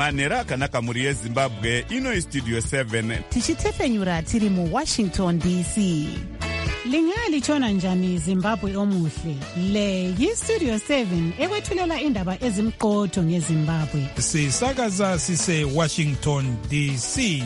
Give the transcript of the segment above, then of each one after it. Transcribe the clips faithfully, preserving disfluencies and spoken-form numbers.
manhero akanaka mhuri yezimbabwe. Ino istudio seven tichitefenyura tiri muwashington D C. Lingalitshona njani Zimbabwe omuhle? Le yistudio seven ekwethulela indaba ezimqotho ngeZimbabwe. Sisakaza sise Washington D C.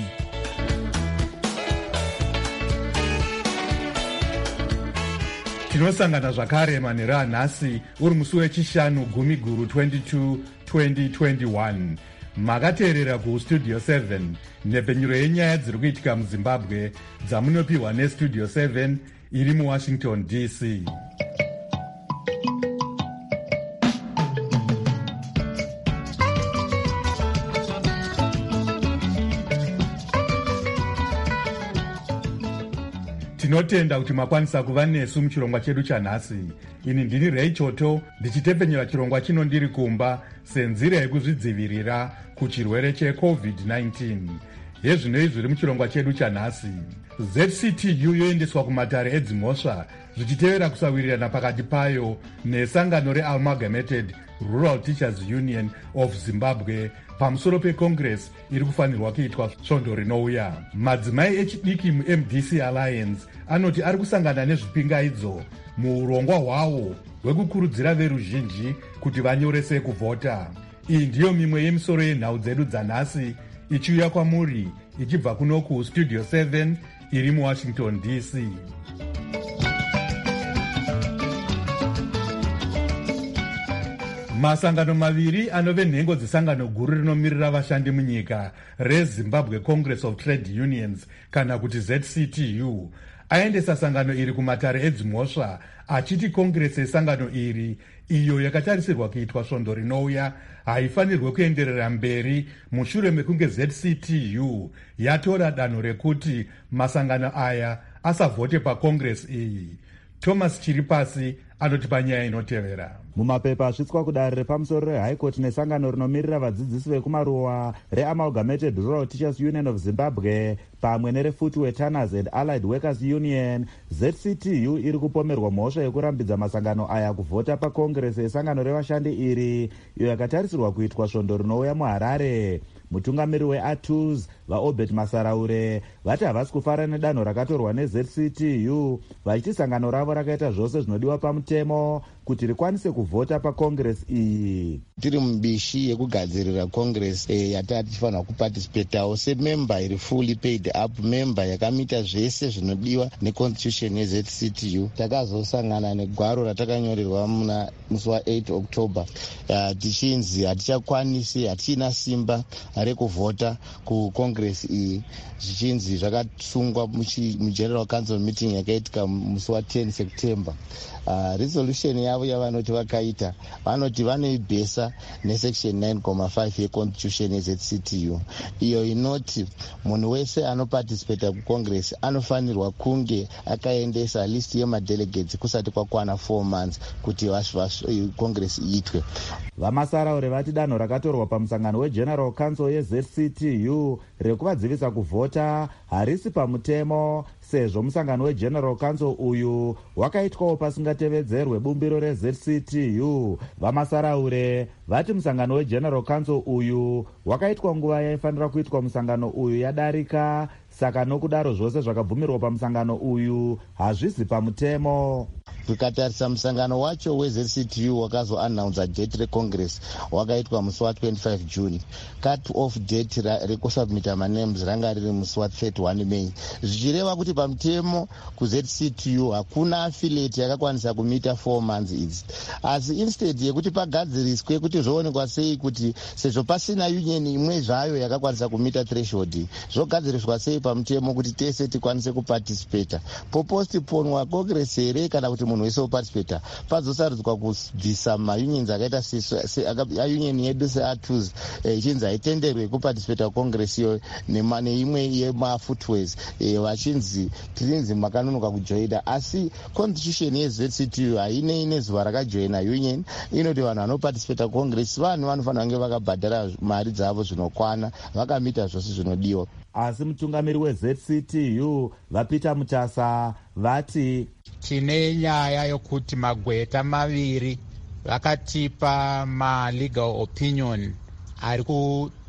Tinosangana zvakare manhero anhasi uri musi wechishanu gumi guru twenty-two twenty twenty-one. Makateerera kustudio seven, nhepfenyuro yenyaya dziri kuitika muZimbabwe dzamunopiwa nestudio seven iri muWashington D C. Tinotenda kuti makwanisa kuva nesu muchirongwa chedu chanhasi. Ini ndini Ray Choto ndichitefenyera chirongwa chino ndiri kumba senzira yekuzvidzivirira kuchirwere checovid nineteen. Hezvinoi zviri muchirongwa chedu chanhasi. Z C T U yoendeswa kumatare edzimhosva zvichitevera kusawirirana pakati payo nesangano reAmalgamated Rural Teachers Union of Zimbabwe pamusoro pecongress iri kufanirwa kuitwa svondo rinouya. Madzimai echidiki muM D C Alliance anoti ari kusangana nezvipingaidzo muurongwa hwawo hwekukurudzira veruzhinji kuti vanyorese kuvhota. Iyi ndiyo mimwe yemisoro yenhau dzedu dzanhasi ichiuya kwamuri ichibva kuno kustudio seven iri muWashington D C. Masangano maviri anove nhengo dzesangano guru rinomirira vashandi munyika reZimbabwe Congress of Trade Unions kana kuti Z C T U aendesa sangano iri kumatare edzimhosva achiti kongresi yesangano iri iyo yakatarisirwa kuitwa svondo rinouya haifanirwe kuenderera mberi mushure mekunge Z C T U yatora danho rekuti masangano aya asavhote pakongresi iyi. Thomas Chiripasi anoti panyaya inotevera. Mumapepa asvitswa kudare repamusoro reHigh Court nesangano rinomirira vadzidzisi vekumaruwa reAmalgamated Rural Teachers Union of Zimbabwe pamwe nereFootwear Tanners and Allied Workers Union, Z C T U iri kupomerwa mhosva yekurambidza masangano aya kuvhota pakongresi yesangano revashandi iri iyo yakatarisirwa kuitwa svondo rinouya muHarare. Mutungamiri weA T U S vaObert Masaraure vati havasi kufara nedanho rakatorwa neZ C T U vachiti sangano ravo rakaita zvose zvinodiwa pamutemo kuti rikwanise kuvhota pakongresi iyi. Tiri mubishi yekugadzirira kongresi e, yatati tifanira kuparticipatawo semember iri fully paid up member yakamita zvese zvinodiwa neconstitution yeZ C T U. Takazosangana negwaro ratakanyorerwa muna musi wa8 October uh, tichinzi hatichakwanisi hatichina simba rekuvhota kukongresi iyi, zvichinzi zvakasungwa mugeneral council meeting yakaitika musi wa10 September. Uh, resolution yavo yavanoti vakaita vanoti vanoibhesa nesection nine point five yeconstitution yeZ C T U iyo inoti munhu wese anoparticipata kucongress anofanirwa kunge akaendesa list yemadelegates kusati kwakwana four months kuti congress iitwe. Vamasaraure vati danho rakatorwa pamusangano wegeneral council yeZ C T U rekuvadzivisa kuvhota harisi pamutemo sezvo musangano wegeneral council uyu wakaitwawo pasingatevedzerwe bumbiro reZ C T U. Vamasaraure vati musangano wegeneral council uyu wakaitwa nguva yaifanira kuitwa musangano uyu yadarika, saka nokudaro zvose zvakabvumirwa pamusangano uyu hazvisi pamutemo. Tukatarisa musangano wacho weZ C T U wakazoannounce date recongress wakaitwa musi wa twenty-five June. Cut off date rekusubmita manames ranga riri musi wa thirty-one May. Zvichireva kuti pamutemo kuZ C T U hakuna affiliate yakakwanisa kumita four months idzi. Asi instead yekuti pagadziriswe kuti zvoonekwa sei kuti sezvo pasina union imwe zvayo yakakwanisa kumita threshold, zvogadziriswa sei pamutemo kuti tese tikwanise kuparticipata. Popostponwa congress here kana kuti munhu wese uparticipata pazosarudzwa kubvisa maunions akaita union yedu seA T U S ichinzi haitenderwe kuparticipata congress iyo neimwe yemafootways vachinzi tirinzi makanonoka kujoina. Asi constitution yeZ C T U hainei nezuva rakajoina union, inoti vanhu vanoparticipata congress vanhu vanofanira kunge vakabhadhara mari dzavo zvinokwana vakamita zvose zvinodiwa. Asi mutungamiri weZ C T U vaPeter Mutasa vati tine nyaya yokuti magweta maviri vakatipa malegal opinion ari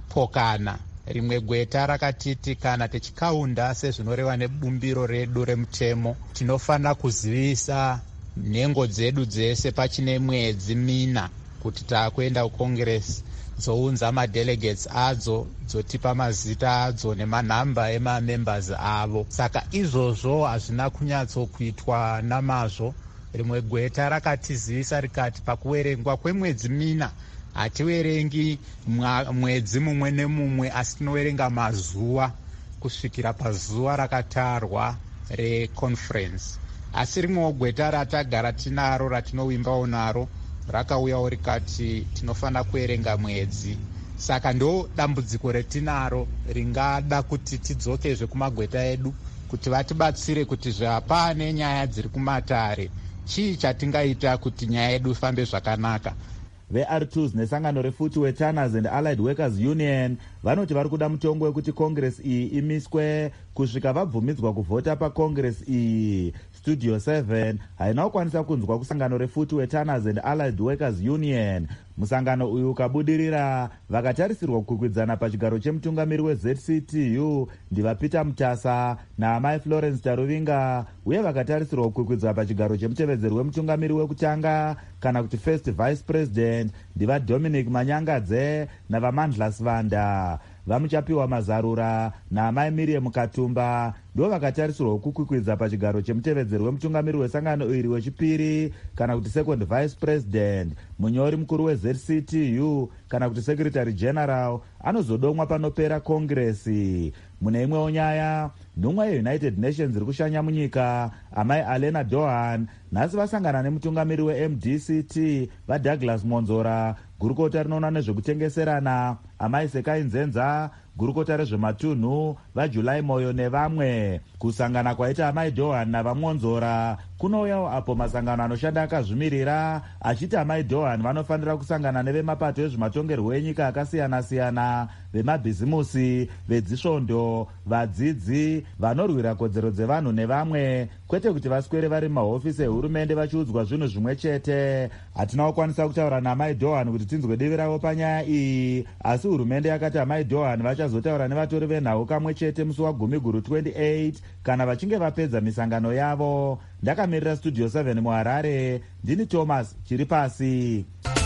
pokana. Rimwe gweta rakatiti kana tichikaunda sezvinoreva nebumbiro redu remutemo, tinofana kuzivisa nhengo dzedu dzese pachine mwedzi mina kuti taakuenda kucongress, dzounza madelegates adzo, dzotipa mazita adzo nemanhamba emamembers avo. Saka izvozvo hazvina kunyatsokuitwa namazvo. Rimwe gweta rakatizivisa rikati pakuverengwa kwemwedzi mina hativerengi mwedzi mumwe nemumwe, asi tinoverenga mazuva kusvikira pazuva rakatarwa reconference. Asi rimwewo gweta ratagara tinaro ratinowimbawo naro rakauyawo rikati tinofana kuverenga mwedzi. Saka ndo dambudziko retinaro ringada kuti tidzokezve kumagweta edu kuti vatibatsire kuti zvapane nyaya dziri kumatare, chii chatingaita kuti nyaya yedu ifambe zvakanaka. ve-R two nesangano reFootwear Tanners and Allied Workers Union vanoti vari kuda mutongo wekuti congress iyi imiswe kusvika vabvumidzwa kuvhota pacongress iyi. Studio seven haina kukwanisa kunzwa kusangano reFootwear Tanners and Allied Workers Union. Musangano uyu ukabudirira vakatarisirwa kukwikwidzana pachigaro chemutungamiri we-Z C T U ndiva Peter Mutasa naamai Florence Taruvinga, uye vakatarisirwa kukwikwidzwa pachigaro chemutevedzeri wemutungamiri wekutanga kana kuti first vice president ndiva Dominic Manyangadze navamandla Svanda. Vamuchapiwa mazarura naamai Miriam Katumba ndo vakatarisirwa kukwikwidza pachigaro chemutevedzeri wemutungamiri wesangano iri wechipiri kana kuti second vice president. Munyori mukuru we-Z C T U kana kuti secretary general anozodomwa panopera kongresi. Mune imwewo nyaya, nhumwa yeunited nations iri kushanya munyika amai Alena Dohan nhasi vasangana nemutungamiri we-M D C T vaDouglas Monzora, gurukota rinoona nezvekutengeserana amai Sekai Nzenza, gurukota rezvematunhu vaJulai Moyo nevamwe. Kusangana kwaita amai Dohan navamonzora kunouyawo apo masangano anoshanda akazvimirira achiti amai Dohan vanofanira kusangana nevemapato ezvematongerwo enyika akasiyana-siyana, vemabhizimusi, vedzisvondo, vadzidzi, vanorwira kodzero dzevanhu nevamwe, kwete kuti vaswere vari mumahofisi ehurumende vachiudzwa zvinhu zvimwe chete. Hatina kukwanisa kutaura naamai Dohan kuti tinzwe divi ravo panyaya iyi, asi hurumende yakati amai Dohan vachazotaura nevatori venhau kamwe chete musi wagumi guru twenty-eight kana vachinge vapedza misangano yavo. Ndakamirira Studio seven muHarare, ndini Thomas chiri pasi.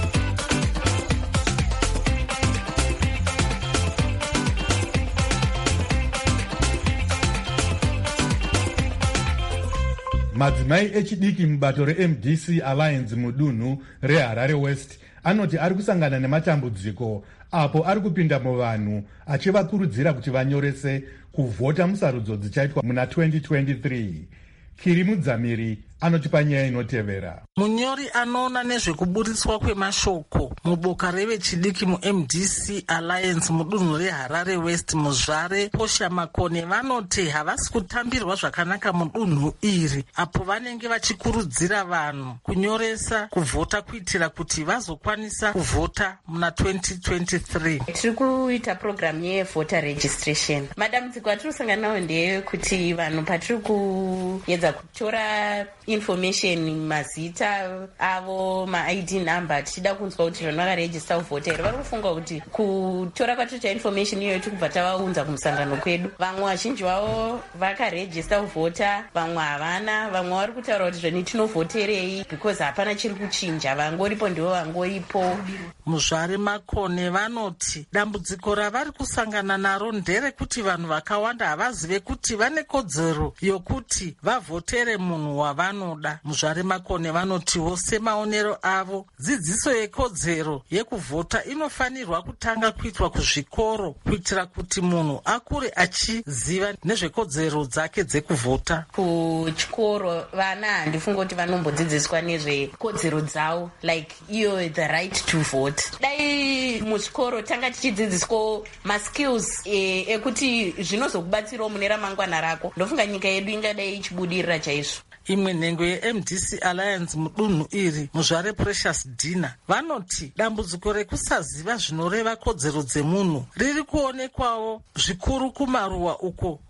Madzimai echidiki mubato re-M D C Alliance mudunhu reHarare West anoti ari kusangana nematambudziko apo ari kupinda muvanhu achivakurudzira kuti vanyorese kuvhota musarudzo dzichaitwa muna twenty twenty-three. Kiri Mudzamiri anotipa nyaya inotevera. Munyori anoona nezvekuburiswa kwemashoko muboka revechidiki mu-M D C Alliance mudunhu reHarare West Muzvare Posha Makone vanoti havasi kutambirwa zvakanaka mudunhu iri apo vanenge vachikurudzira vanhu kunyoresa kuvhota kuitira kuti vazokwanisa kuvhota muna twenty twenty-three. Tiri kuita program yevoter registration. Madambudziko atiri kusangana nawo ndeyekuti vanhu patiri kuedza kutora information, mazita avo, ma-I D number, tichida kunzwa kuti vanhu vakarejista kuvhota here, vari kufunga kuti kutora kwatoita information iyoyo tikubva tavaunza kumusangano kwedu. Vamwe vazhinji vavo vakarejista kuvhota, vamwe havana, vamwe vari kutaura kuti zveni tinovhoterei because hapana chiri kuchinja, vangoripo ndivo vangoripo. Muzvare Makone vanoti dambudziko ravari kusangana naro nderekuti vanhu vakawanda havazive kuti vane kodzero yokuti vavhotere munhu wavanoda. Muzvare Makone vanotiwo semaonero avo, dzidziso yekodzero yekuvhota inofanirwa kutanga kuitwa kuzvikoro kuitira kuti munhu akure achiziva nezvekodzero dzake dzekuvhota. Kuchikoro vana handifunga kuti vanombodzidziswa nezvekodzero dzavo, like iyo the right to vote. Dai muchikoro tanga tichidzidziswa maskills e, ekuti zvinozokubatsirawo mune ramangwana rako, ndofunga nyika yedu ingadai ichibudirira chaizvo. Imwe nhengo ye-M D C Alliance mudunhu iri Muzvare Precious Dina vanoti dambudziko rekusaziva zvinoreva kodzero dzemunhu riri kuonekwawo zvikuru kumaruwa uko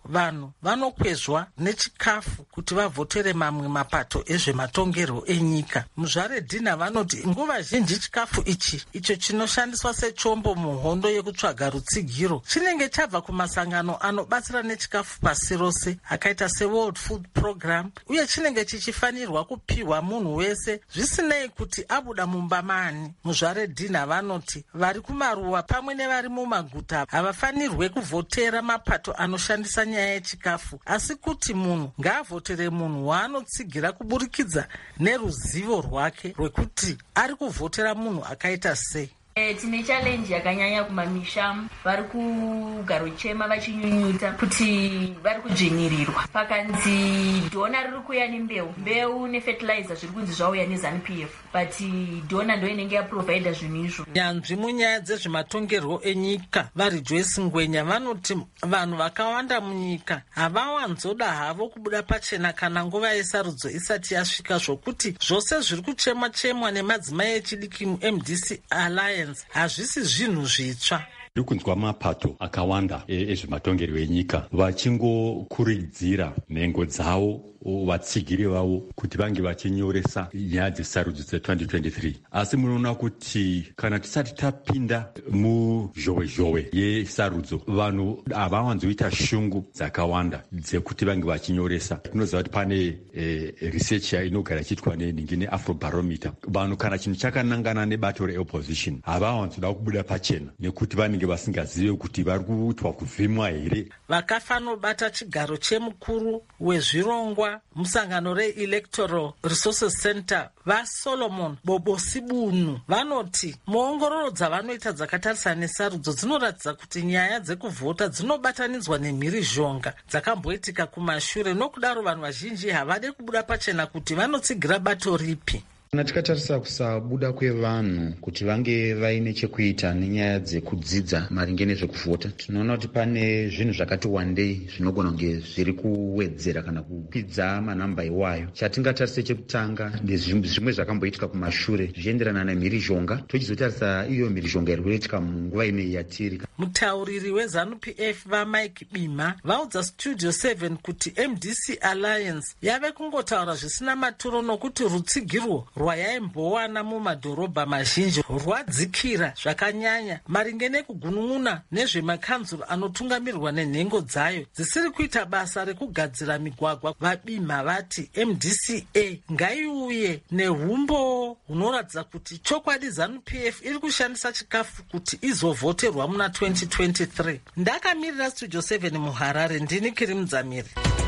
vanhu vanokwezva nechikafu kuti vavhotere mamwe mapato ezvematongerwo enyika. Muzvaredhina vanoti nguva zhinji chikafu ichi icho chinoshandiswa sechombo muhondo yekutsvaga rutsigiro chinenge chabva kumasangano anobatsira nechikafu pasi rose akaita seWorld Food Program, uye chinenge chichifanirwa kupiwa munhu wese zvisinei kuti abuda mumba mani. Muzvaredhina vanoti vari kumaruwa pamwe nevari mumaguta havafanirwe kuvhotera mapato anoshandisa nyaya yechikafu, asi kuti munhu ngaavhotere munhu waanotsigira kuburikidza neruzivo rwake rwekuti ari kuvhotera munhu akaita sei. E, tine challenge yakanyanya kumamisha vari kugaro chema vachinyunyuta kuti vari kudzvinyirirwa pakanzi dhona riri kuuya nembeu mbeu nefertilizer zviri kunzi zvauya neZANU P F, but dhona ndo inenge yaprovhaidha zvinhu izvo. Nyanzvi munyaya dzezvematongerwo enyika vari Joyce Ngwenya vanoti vanhu vakawanda munyika havawanzoda havo kubuda pachena kana nguva yesarudzo isati yasvika, zvokuti zvose zviri kuchemwa chemwa nemadzimai echidiki muM D C Alliance hazvisi zvinhu zvitsva. Ndiri kunzwa mapato akawanda ezvematongerwo enyika vachingokuridzira nhengo dzavo vatsigiri vavo kuti vange vachinyoresa nyaya dzesarudzo dze-twenty twenty-three, asi munoona kuti kana tisati tapinda muzhowezhowe yesarudzo vanhu havawanzoita shungu dzakawanda dzekuti vange vachinyoresa. Tinoziva kuti pane eh, research inogara ichiitwa neningi neAfrobarometer. Vanhu kana chinhu chakanangana nebato reopposition havawanzoda kubuda pachena nekuti vanenge vasingazive kuti vari kuitwa kuvhimwa here. Vakafanobata chigaro chemukuru wezvirongwa musangano reElectoral Resources Center vaSolomon Bobosibunu vanoti muongororo dzavanoita dzakatarisa nesarudzo dzinoratidza kuti nyaya dzekuvhota dzinobatanidzwa nemhirizhonga dzakamboitika kumashure, nokudaro vanhu vazhinji havade kubuda pachena kuti vanotsigira bato ripi. Kana tikatarisa kusabuda kwevanhu kuti vange vaine chekuita nenyaya dzekudzidza maringe nezvekuvhota, tinoona kuti pane zvinhu zvakati wandei zvinogona kunge zviri kuwedzera kana kukwidza manhamba iwayo. Chatingatarise chekutanga ndezvimwe zvakamboitika kumashure zvichienderana nemhirizhonga, tochizotarisa iyo mhirizhonga iri kuitika munguva inei yatiri. Mutauriri weZANU P F vaMike Bima vaudza Studio seven kuti M D C Alliance yave kungotaura zvisina maturo nokuti rutsigirwo rwayaimbowana mumadhorobha mazhinji rwadzikira zvakanyanya maringe nekugunun'una nezvemakanzuro anotungamirwa nenhengo dzayo dzisiri kuita basa rekugadzira migwagwa. Vabima vati M D C A ngaiuye nehumbo hunoratidza kuti chokwadi ZANU P F iri kushandisa chikafu kuti izovhoterwa muna twenty twenty-three. Ndakamirira Studio seven muHarare, ndini Kiri Mudzamiri.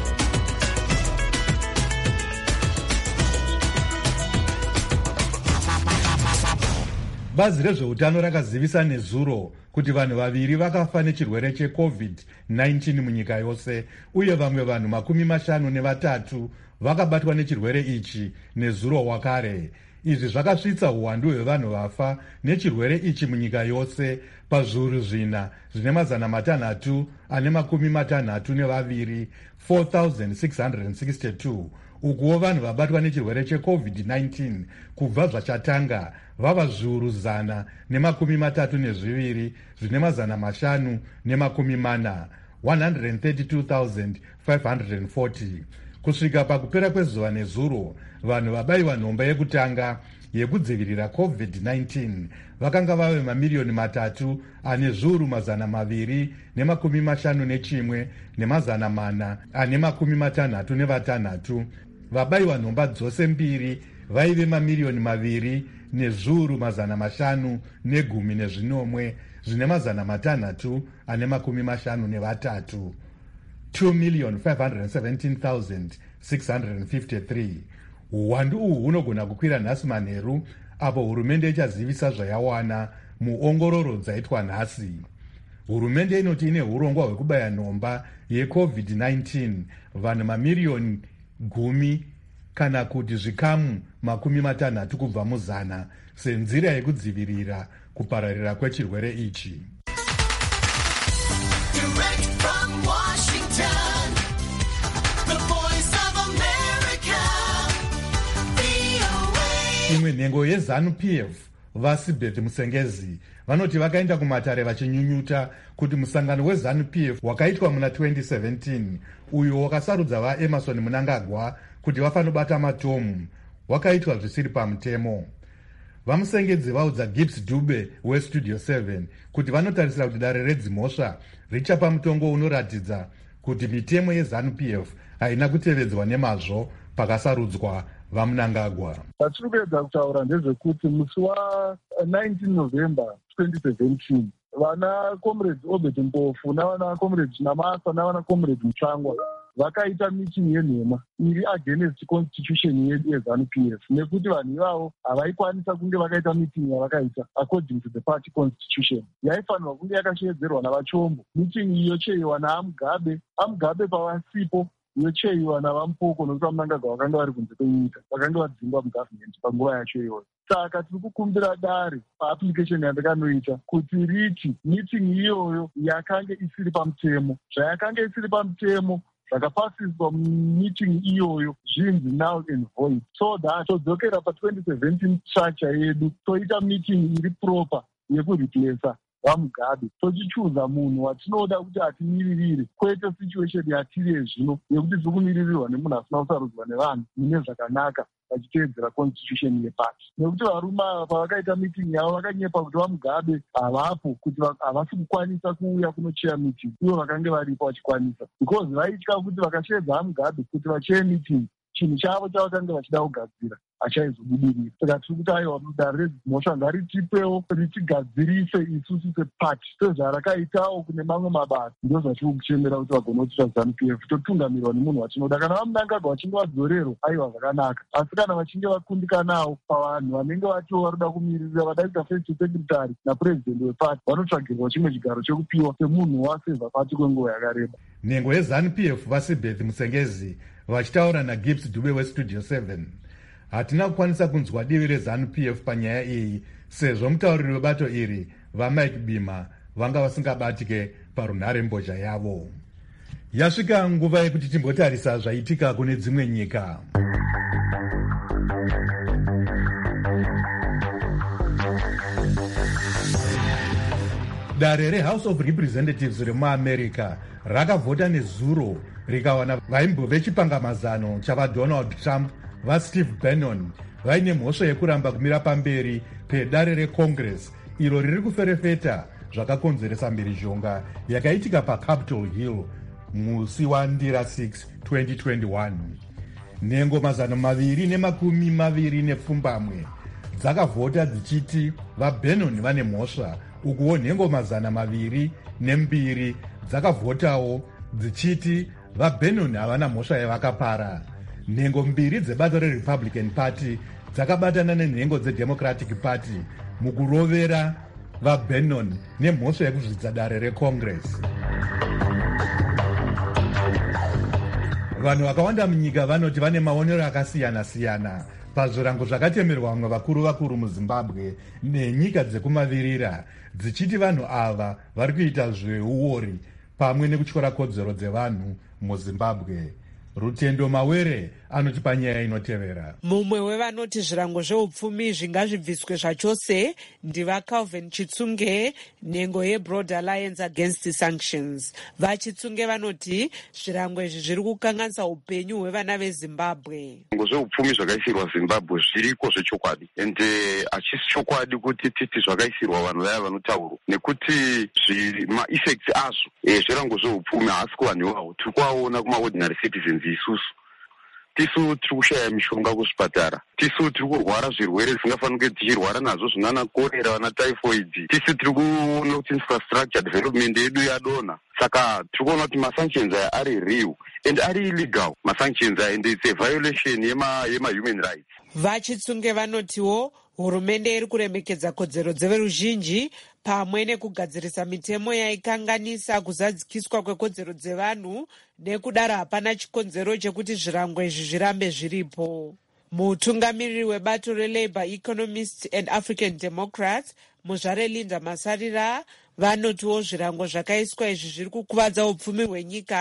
Bazi rezveutano rakazivisa nezuro kuti vanhu vaviri vakafa nechirwere checovid nineteen munyika yose, uye vamwe vanhu makumi mashanu nevatatu vakabatwa nechirwere ichi nezuro wakare. Izvi zvakasvitsa uwandu hwevanhu vafa nechirwere ichi munyika yose pazviuru zvina zvine mazana matanhatu ane makumi matanhatu nevaviri, four thousand six hundred sixty-two. Ukuwo vanhu vabatwa nechirwere checovid nineteen kubva zvachatanga vava zviuru zana nemakumi matatu nezviviri zvine mazana mashanu nemakumi mana, one hundred thirty-two thousand five hundred forty. Kusvika pakupera kwezuva nezuro, vanhu vabayiwa nhomba yekutanga yekudzivirira covid nineteen vakanga vave mamiriyoni matatu ane zviuru mazana maviri nemakumi mashanu nechimwe nemazana mana ane makumi matanhatu nevatanhatu. Vabayiwa nhomba dzose mbiri vaive mamiriyoni maviri nezviuru mazana mashanu negumi nezvinomwe zvine mazana matanhatu ane makumi mashanu nevatatu, two million five hundred seventeen thousand six hundred fifty-three. Uwandu uhu hunogona kukwira nhasi manheru apo hurumende ichazivisa zvayawana muongororo dzaitwa nhasi. Hurumende inoti ine urongwa hwekubaya nhomba yecovid nineteen vanhu mamiriyoni gumi kana kuti zvikamu makumi matanhatu kubva muzana senzira yekudzivirira kupararira kwechirwere ichi. Imwe nhengo yeZANU P F vaSibeth Musengezi vanoti vakaenda kumatare vachinyunyuta kuti musangano weZANU-P F wakaitwa muna twenty seventeen uyo wakasarudza vaEmerson Mnangagwa kuti vafanobata matomu wakaitwa zvisiri pamutemo. VaMusengezi vaudza Gibbs Dube weStudio seven kuti vanotarisira kuti dare redzimhosva richapa mutongo unoratidza kuti mitemo yeZANU-P F haina kutevedzwa nemazvo pakasarudzwa vaMnangagwa. Patiri kuedza kutaura ndezvekuti musi wa-nineteen November twenty seventeen vana comrades Obed Mpofu navana comrades Namasa navana comrades Mutsvangwa vakaita meeting yenhema iri against constitution yedu yeZANU-P F nekuti vanhu ivavo havaikwanisa kunge vakaita meeting yavakaita according to the party constitution yaifanirwa kunge yakashedzerwa navachombo. Meeting iyo cheiwa naAmugabe, Amugabe pavasipo yocheiwa navaMupoko nokuti vaMnangagwa vakanga vari kunze kwenyika, vakanga vadzingwa mugovernment panguva yacho iyoyo. Saka tiri kukumbira dare paapplication yandakanoita kuti riti meeting iyoyo yakanga isiri pamutemo, zvayakanga isiri pamutemo zvakapasiswa meeting iyoyo zvinzi null and void, so that todzokera pa-twenty seventeen structure yedu toita meeting iri proper yekureplace vaMugabe, tochichuza munhu watinoda kuti atimiririre, kwete situation yatiri yezvino yekuti tiri kumiririrwa nemunhu asina kusarudzwa nevanhu mune zvakanaka vachiteedzera constitution yepati. Nekuti varume ava pavakaita meeting yavo vakanyepa kuti vaMugabe havapo, kuti havasi kukwanisa kuuya kunocheya meeting, ivo vakanga varipo vachikwanisa, because vaitya kuti vakashedza vaMugabe kuti vacheye meeting chinhu chavo chavakanga vachida kugadzira achaizobudirira. Saka tiri kuti aiwa dare redzimhosva ngaritipewo ritigadzirise isusu sepati sezvarakaitawo kune mamwe mabasa. Ndo zvatiri kuchemera kuti vagonotiita ZANU-P F totungamirwa nemunhu watinoda. Kana vaMnangagwa vachinge vadzorerwa aiwa zvakanaka, asi kana vachinge vakundikanawo pavanhu vanenge vatiwo varoda kumiririra vadaita first secretary napurezidendi wepati vanotsvagirwa chimwe chigaro chekupiwa semunhu waseva pati kwenguva yakareba. Nhengo yeZANU-P F vaSibeth Musengezi vachitaura naGibbs Dube weStudio seven. Hatina kukwanisa kunzwa divi reZANU-P F panyaya iyi sezvo mutauriri webato iri vaMike Bima vanga vasingabatike parunhare mbozha yavo. Yasvika nguva yekuti timbotarisa zvaitika kune dzimwe nyika. Dare reHouse of Representatives remuAmerica rakavhota nezuro rikawana vaimbove chipangamazano chavaDonald Trump vaSteve Bannon vaine mhosva yekuramba kumira pamberi pedare reCongress iro riri kuferefeta zvakakonzeresa mhirizhonga yakaitika paCapitol Hill musi wandira six twenty twenty-one. Nhengo mazano maviri nemakumi maviri nepfumbamwe dzakavhota dzichiti vaBannon vane mhosva, ukuwo nhengo mazana maviri nembiri dzakavhotawo dzichiti vaBannon havana mhosva yavakapara. Nhengo mbiri dzebato reRepublican Party dzakabatana nenhengo dzeDemocratic Party mukurovera vaBannon nemhosva yekuzvidza dare reCongress. Vanhu vakawanda munyika vanoti vane maonero akasiyana-siyana pazvirango zvakatemerwa vamwe vakuru vakuru muZimbabwe nenyika dzekumavirira dzichiti vanhu ava vari kuita zveuori pamwe nekutyora kodzero dzevanhu muZimbabwe. Rutendo Mawere anotipa nyaya inotevera. Mumwe wevanoti zvirango zveupfumi zvingazvibviswe zvachose ndiva Calvin Chitsunge, nhengo yeBroad Alliance Against Sanctions. VaChitsunge vanoti zvirango izvi zviri kukanganisa upenyu hwevana veZimbabwe. Zvirango zveupfumi zvakaisirwa Zimbabwe zviriko zvechokwadi, ende hachisi chokwadi kuti titi zvakaisirwa vanhu vaya vanotaurwa, nekuti maeffects azvo zvirango zveupfumi haasi kuvanhu ivavo, tiri kuvaona kumaordinary citizens. Isusu tisu tiri kushaya mishonga kuzvipatara, tisu tiri kurwara zvirwere zvisingafanira kunge tichirwara nazvo zvinana korera vana typhoid, tisu tiri kuona kuti infrastructure development yedu yadonha. Saka tiri kuona kuti masanctions aya ari real and ari illegal masanctions aya, and it's a violation yema yema human rights. VaChitsunge vanotiwo hurumende iri kuremekedza kodzero dzeveruzhinji pamwe nekugadzirisa mitemo yaikanganisa kuzadzikiswa kwekodzero dzevanhu, nekudaro hapana chikonzero chekuti zvirango izvi zvirambe zviripo. Mutungamiriri webato reLabour Economists and African Democrats muzvare Linda Masarira vanotiwo zvirango zvakaiswa izvi zviri kukuvadza upfumi hwenyika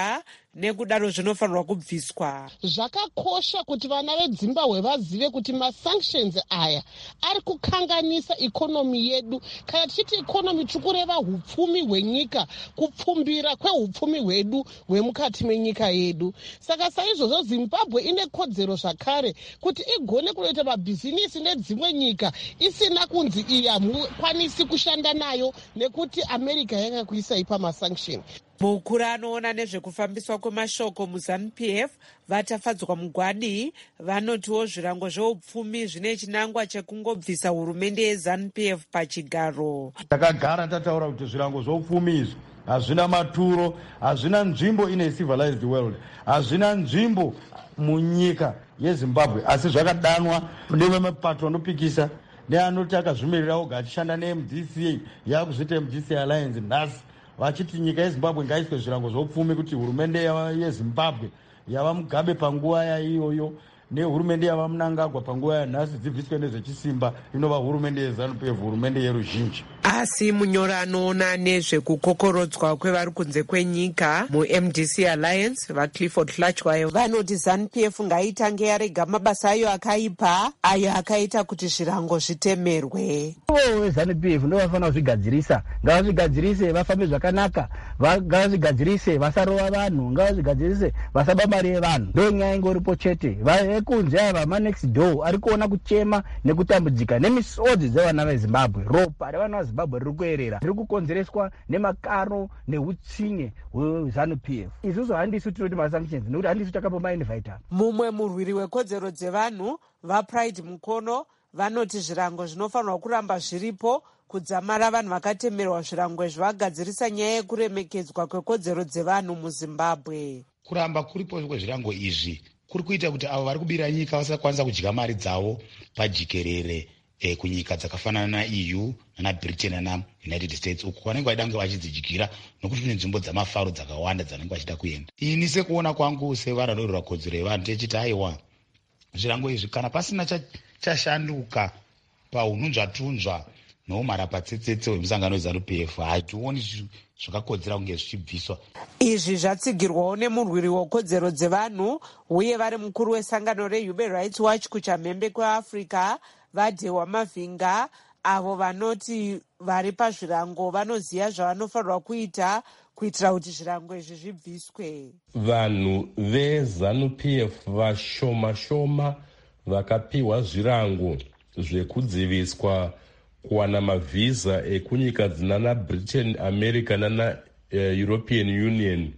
nekudaro zvinofanirwa kubviswa. Zvakakosha kuti vana veZimbabwe vazive kuti masanctions aya ari kukanganisa ikonomi yedu. Kana tichiti ikonomi tikureva hupfumi hwenyika, kupfumbira kwehupfumi hwedu hwemukati menyika yedu. Saka saizvozvo Zimbabwe ine kodzero zvakare kuti igone kunoita mabhizinisi nedzimwe nyika isina kunzi iyi hamukwanisi kushanda nayo nekuti America yakakuisai pamasanction. Mukuru anoona nezvekufambiswa kwemashoko muZANU P F vatafadzwa mugwadi vanotiwo zvirango zveupfumi zvine chinangwa chekungobvisa hurumende yeZANU P F pachigaro. Takagara tataura kuti zvirango zveupfumi izvi hazvina maturo, hazvina nzvimbo in a civilized world, hazvina nzvimbo munyika yeZimbabwe, asi zvakadanwa nevemapato anopikisa neanoti akazvimirira oga achishanda ne-M D C A yakuzviita M D C A Alliance nhasi vachiti nyika yeZimbabwe ngaiswe zvirango zvopfumi kuti hurumende yeZimbabwe yava Mugabe panguva yaiyoyo nehurumende yava Mnangagwa panguva yanhasi dzibviswe nezvechisimba inova hurumende yeZANU P F, hurumende yeruzhinji. Asi munyori anoona nezvekukokorodzwa kwevari kunze kwenyika mu-M D C Alliance vaClifford Hlachwayo vanoti ZANU P F ngaitange yarega mabasa ayo akaipa ayo akaita kuti zvirango zvitemerwe. Ivo vezANU P F ndovafanira kuzvigadzirisa, ngavazvigadzirise vafambe zvakanaka, ngavazvigadzirise vasarova vanhu, ngavazvigadzirise vasaba mari yevanhu. Ndo nyaya ingoripo chete. Vekunze ava manext door ari kuona kuchema nekutambudzika nemisodzi dzevana veZimbabwe. Ropa revana veZimbabwe riri kuerera, riri kukonzereswa nemakaro neutsinye hweZANU P F. Isusu handisi tinoti masanctions nekuti handisi takapombainvita. Mumwe murwiri wekodzero dzevanhu vaPride Mukono vanoti zvirango zvinofanirwa kuramba zviripo kudzamara vanhu vakatemerwa zvirango izvi vagadzirisa nyaya yekuremekedzwa kwekodzero dzevanhu muZimbabwe. Kuramba kuripo kwezvirango izvi kuri kuita kuti avo vari kubira nyika vasakwanisa kudya mari dzavo pajikerere eh, kunyika dzakafanana naE U naBritain naUnited States uko vanenge vaida kunge vachidzidyira nokuti kune nzvimbo dzamafaro dzakawanda dzanenge vachida kuenda. Ini sekuona kwangu sevaranori kodzero yevanhu techiti aiwa zvirango izvi kana pasina chashanduka cha paununzvatunzva noumhara patsetsetse hwemusangano weZANU P F hationi zvakakodzera kunge zvichibviswa. Izvi zvatsigirwawo nemurwiri wekodzero dzevanhu uye vari mukuru wesangano reHuman Rights Watch kuchamhembe kweAfrica vaDhewa Mavhinga, avo vanoti vari pazvirango vanoziva zvavanofanirwa kuita kuitira kuti zvirango izvi zvibviswe. Vanhu veZANU P F vashoma shoma vakapiwa zvirango zvekudziviswa kuwana mavhisa ekunyika dzinana Britain, America nana uh, European Union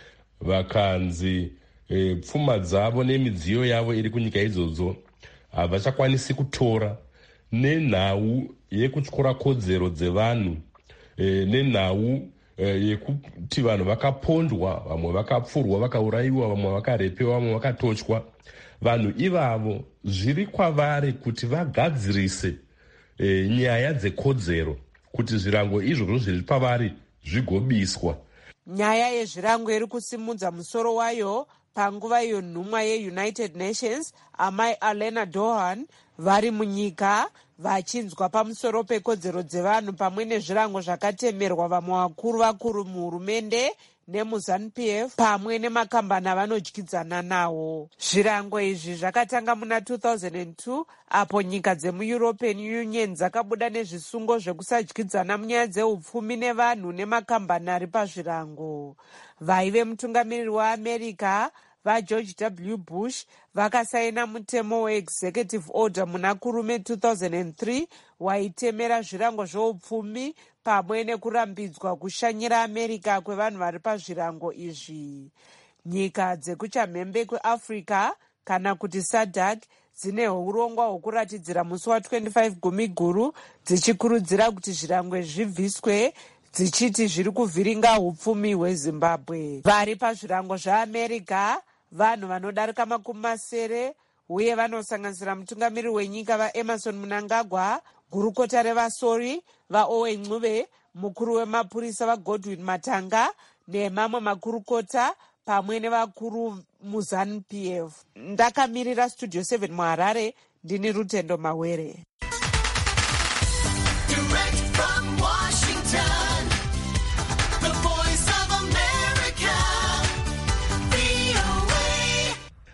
vakanzi uh, pfuma dzavo nemidziyo yavo iri kunyika idzodzo havachakwanisi kutora nenhau yekutyora kodzero dzevanhu uh, nenhau uh, yekuti vanhu vakapondwa, vamwe vakapfurwa vakaurayiwa, vamwe vakarepewa, vamwe vakatotywa. Vanhu ivavo zviri kwavari kuti vagadzirise E, nyaya dzekodzero kuti zvirango izvozvo zviri pavari zvigobiswa. Nyaya yezvirango iri kusimudza musoro wayo panguva iyo nhumwa yeUnited Nations amai Alena Dohan vari munyika vachinzwa pamusoro pekodzero dzevanhu pamwe nezvirango zvakatemerwa vamwe vakuru vakuru muhurumende nemuZANU P F pamwe nemakambani avanodyidzana nawo. Zvirango izvi zvakatanga muna two thousand two apo nyika dzemuEuropean Union dzakabuda nezvisungo zvekusadyidzana munyaya dzeupfumi nevanhu nemakambani ari pazvirango. Vaive mutungamiriri weAmerica vaGeorge W Bush vakasaina mutemo weExecutive Order muna kurume two thousand three waitemera zvirango zveupfumi pamwe nekurambidzwa kushanyira America kwevanhu vari pazvirango izvi. Nyika dzekuchamhembe kweAfrica kana kuti SADC dzine urongwa hwokuratidzira musi wa twenty-five Gumiguru dzichikurudzira kuti zvirango izvi zvibviswe dzichiti zviri kuvhiringa upfumi hweZimbabwe. Vari pazvirango zveAmerica vanhu vanodarika makumi masere uye vanosanganisira mutungamiriri wenyika vaEmerson Mnangagwa, gurukota revasori vaOwen Ncube, mukuru wemapurisa vaGodwin Matanga nemamwe makurukota pamwe nevakuru muZANU P F. Ndakamirira Studio seven muHarare, ndini Rutendo Mawere.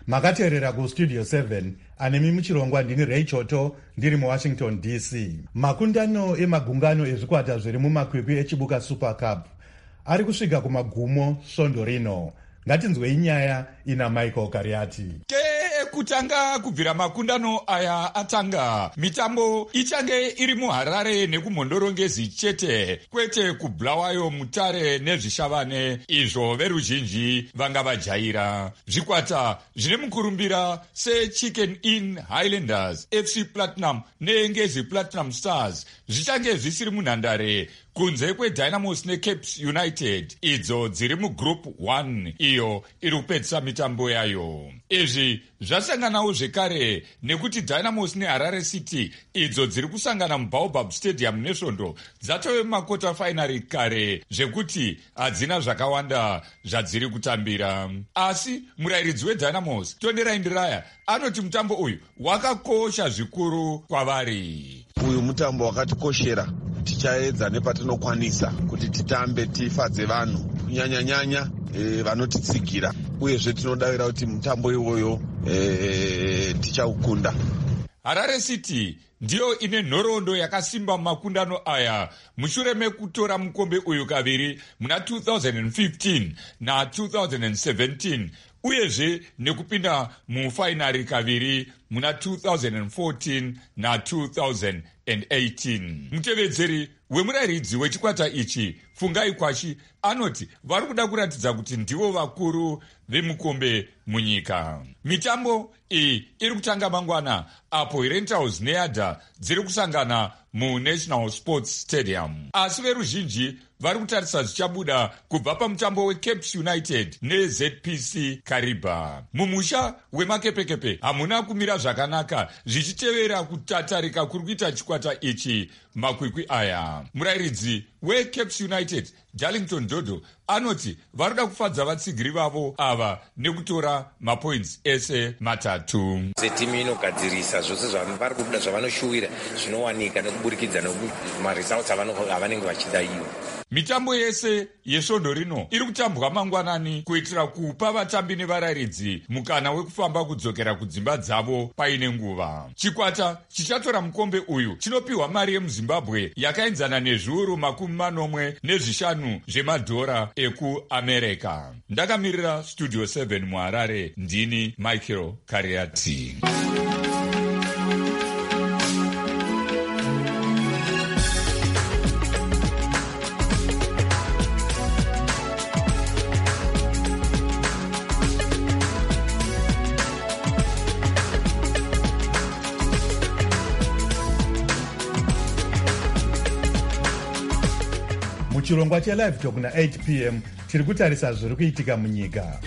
makateerera kustudio seven anemi muchirongwa ndini Ray Choto ndiri muwashington D C. Makundano emagungano ezvikwata zviri mumakwikwi echibuka Super Cup ari kusvika kumagumo svondo rino. Ngatinzwei nyaya ina Michael Kariati. Ke ekutanga kubvira makundano aya atanga, mitambo ichange iri muHarare nekumhondorongezi chete, kwete kuBulawayo, Mutare nezvishavane izvo veruzhinji vanga vajaira. Zvikwata zvine mukurumbira seChicken Inn Highlanders, F C Platinum neNgezi Platinum Stars zvichange zvisiri munhandare kunze kweDynamos neCapes United idzo dziri mugroup one iyo iri kupedzisa mitambo yayo. Izvi zvasanganawo zvekare nekuti Dynamos neHarare City idzo dziri kusangana muBaobab Stadium nesvondo dzatove makota finary kare zvekuti hadzina zvakawanda zvadziri kutambira. Asi murayiridzi weDynamos Tony Raindiraya anoti mutambo uyu wakakosha zvikuru kwavari. Uyu mutambo wakatikoshera, tichaedza nepatinokwanisa kuti titambe tifadze vanhu kunyanya-nyanya e, vanotitsigira, uyezve tinodavira kuti mutambo iwoyo e, tichaukunda. Harare City ndiyo ine nhoroondo yakasimba mumakundano aya mushure mekutora mukombe uyu kaviri muna two thousand fifteen na two thousand seventeen uyezve nekupinda mufainari kaviri muna two thousand fourteen na two thousand eighteen. Mutevedzeri wemurayiridzi wechikwata ichi Fungai Kwashi anoti vari kuda kuratidza kuti ndivo vakuru vemukombe munyika. Mitambo iyi iri kutanga mangwana apo Rentals neAdha dziri kusangana muNational Sports Stadium. Asi veruzhinji vari kutarisa zvichabuda kubva pamutambo weCapes United neZ P C Kariba. Mumusha wemakepekepe hamuna kumira zvakanaka zvichitevera kutatarika kuri kuita chikwata ichi makwikwi aya. Murayiridzi weCapes United Darlington Dodo anoti vari kuda kufadza vatsigiri vavo ava nekutora mapoints ese matatu. Setimu inogadzirisa zvose zvavari kuda zvavanoshuwira zvinowanika nekuburikidza nemaresults avanenge vachida iyo. Mitambo yese yesvondo rino iri kutambwa mangwanani kuitira kupa vatambi nevarayiridzi mukana wekufamba kudzokera kudzimba dzavo paine nguva. Chikwata chichatora mukombe uyu chinopiwa mari yemuZimbabwe yakaenzana nezviuru makumi manomwe nezvishanu zvemadhora ekuAmerica. Ndakamirira Studio seven muHarare, ndini Michael Kariati. Muchirongwa chelive talk na eight p m tiri kutarisa zviri kuitika munyika.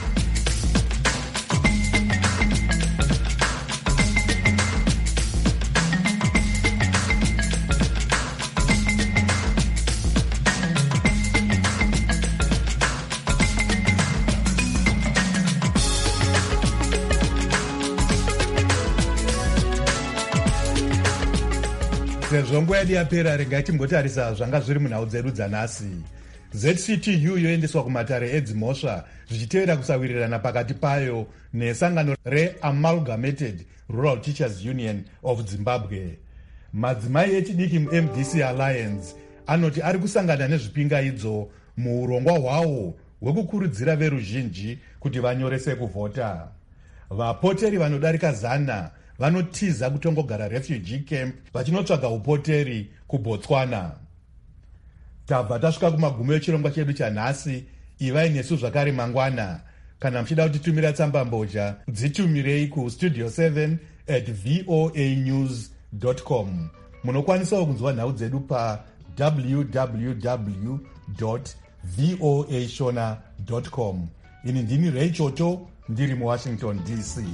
Sezvo nguva yedu yapera, regai timbotarisa zvanga zviri munhau dzedu dzanhasi. Z C T U yoendeswa kumatare edzimhosva zvichitevera kusawirirana pakati payo nesangano reAmalgamated Rural Teachers Union of Zimbabwe. Madzimai echidiki muM D C Alliance anoti ari kusangana nezvipingaidzo muurongwa hwawo hwekukurudzira veruzhinji kuti vanyorese kuvhota. Vapoteri vanodarika zana vanotiza kutongogara refugee camp vachinotsvaga upoteri kuBotswana. Tabva tasvika kumagumo echirongwa chedu chanhasi. Ivai nesu zvakare mangwana. Kana muchida kutitumira tsamba mbozha, dzitumirei kustudio seven at voa news dot com. Munokwanisawo kunzwa nhau dzedu pa w w w dot voa shona dot com. Ini ndini Ray Choto, ndiri muWashington D C.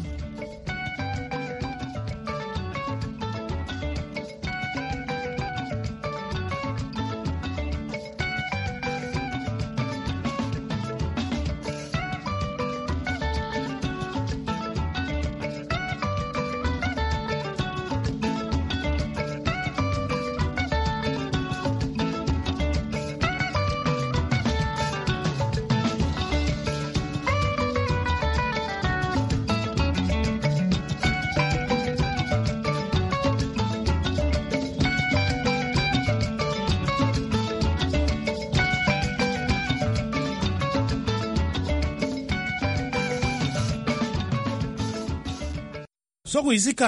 sokuyisikhathi